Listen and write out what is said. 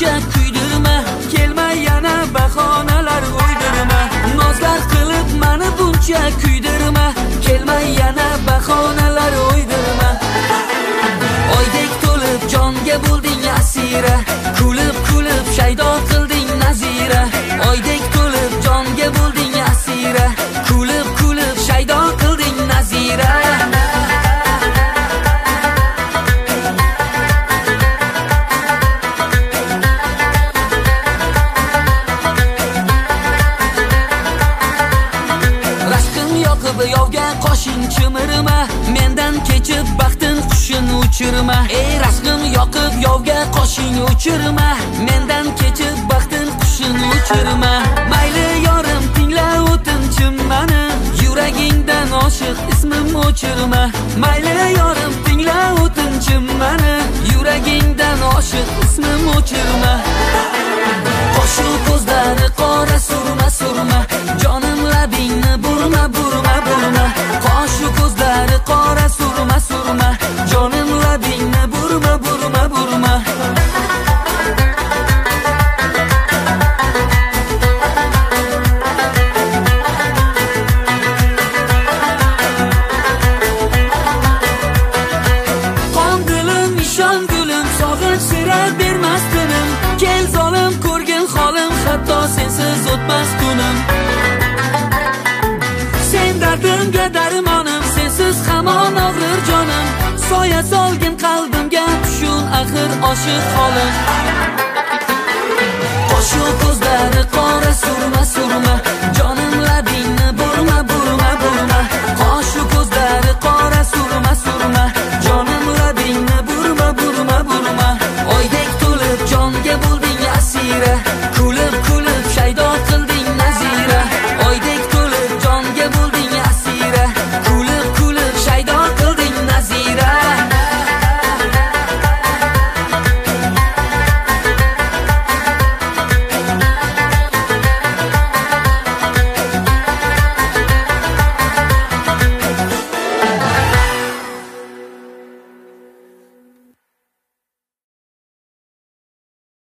buncha kuydirma, kelmay yana bahonalar o'ydirma. Nozlar qilib meni buncha kuydirma, kelmay yana bahonalar o'ydirma. Oydek to'lib jonga bo'lding asira, kulib kulib shaydo qilding nazira. Oydek to'lib jonga bo'lding asira, kulib kulib shaydo qilding nazira. Yovga qoshing chimirma, mendan kechib baxtin qushing uchirma. Ey rashqim yoqib yovga qoshing uchirma, mendan kechib baxtin qushing uchirma. Mayli yorim tingla o'tinchim mani, yuragingdan oshiq ismim o'chirma. Mayli yorim tingla o'tinchim mani, yuragingdan oshiq ismim o'chirma. Qoshu ko'zlari qora surma surma, jonim labingni burma burma burma. Qoshu ko'zlari qora surma surma, jonim labingni burma burma burma. Qon dilim, ishon gulim, sog'inch sira bermas tinim. Kel zolim ko'rgin holim, hatto sensiz o'tmas kunim. Sen dardimga darmonim, sensiz hamon og'rir jonim. Soya solgin qalbimga, tushun axir oshiq holim. Qoshu ko'zlari qora surma surma,